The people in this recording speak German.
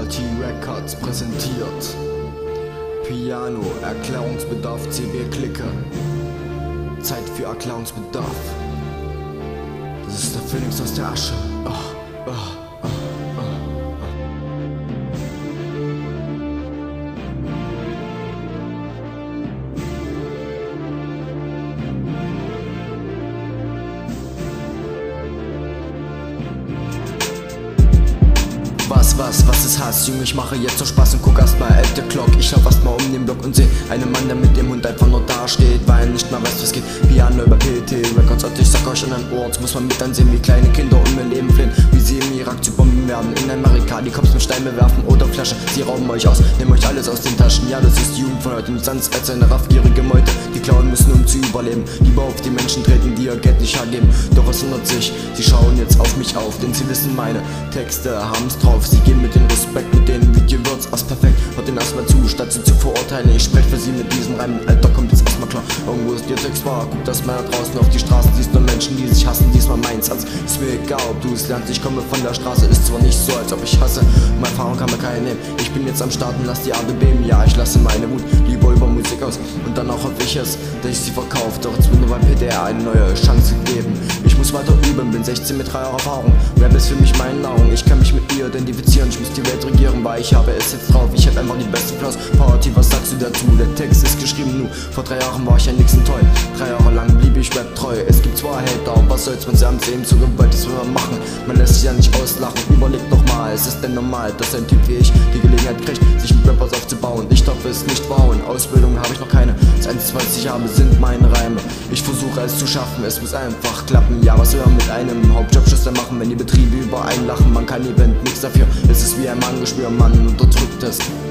Quality Records präsentiert Piano, Erklärungsbedarf, CB Clique. Zeit für Erklärungsbedarf. Das ist der Phönix aus der Asche. Was ist Hass? Junge, ich mache jetzt nur Spaß und guck erstmal at the clock. Ich lauf erstmal um den Block und seh einen Mann, der mit dem Hund einfach nur dasteht, weil er nicht mal weiß, was geht. Piano über PT Records und ich sag euch an ein Ohr. Jetzt muss man mit ansehen, wie kleine Kinder um ihr Leben fliehen, wie sie im Irak zu Bomben werden, in Amerika die Cops mit Steinen bewerfen oder Flasche. Sie rauben euch aus, nehmen euch alles aus den Taschen. Ja, das ist die Jugend von heute, nichts anderes als eine raffgierige Meute. Die klauen müssen, um zu überleben, lieber auf die Menschen treten, die ihr Geld nicht hergeben. Doch es ändert sich, sie schauen jetzt auf mich auf, denn sie wissen, meine Texte haben's drauf. Sie gehen mit dem Respekt, mit denen Video wird's erst perfekt. Hört den erstmal zu, statt sie zu verurteilen. Ich sprech für sie mit diesem Reim, Alter, kommt jetzt erstmal klar. Irgendwo ist ihr Text wahr, guckt erstmal da draußen auf die Straßen. Siehst du Menschen, die sich hassen, diesmal meins. Also ist mir egal, ob du es lernst, ich komme von der Straße. Ist zwar nicht so, als ob ich hasse, meine Erfahrung kann mir keine nehmen. Ich bin jetzt am Starten, lass die Erde beben. Ja, ich lasse meine Wut lieber über Musik aus. Und dann auch hoffe ich es, dass ich sie verkaufe. Doch jetzt will nur beim PDR eine neue Chance geben. Ich muss weiter üben, bin 16 mit 3 Jahren Erfahrung. Rap ist für mich meine Nahrung, ich kann mich mit ihr identifizieren. Ich muss die Welt regieren, weil ich habe es jetzt drauf. Ich hab einfach die beste Flows. Party, was sagst du dazu? Der Text ist geschrieben, nur vor 3 Jahren war ich ein Nixon toll. 3 Jahre lang blieb ich Rap treu. Es gibt zwar Hater, was soll's, wenn sie am Sehen so gewollt ist, will man machen. Man lässt sich ja nicht auslachen, überlegt nochmal. Es ist denn normal, dass ein Typ wie ich die Gelegenheit kriegt, sich mit Rappers aufzubauen. Ich darf es nicht bauen, Ausbildung habe ich noch keine. Das Einzige, was ich habe, sind meine Reime. Ich versuche es zu schaffen, es muss einfach klappen. Ja, was will man mit einem Hauptjobschüster machen, wenn die Betriebe über einen lachen? Man kann Event nichts dafür, es ist wie ein Mangelschwür, man unterdrückt es.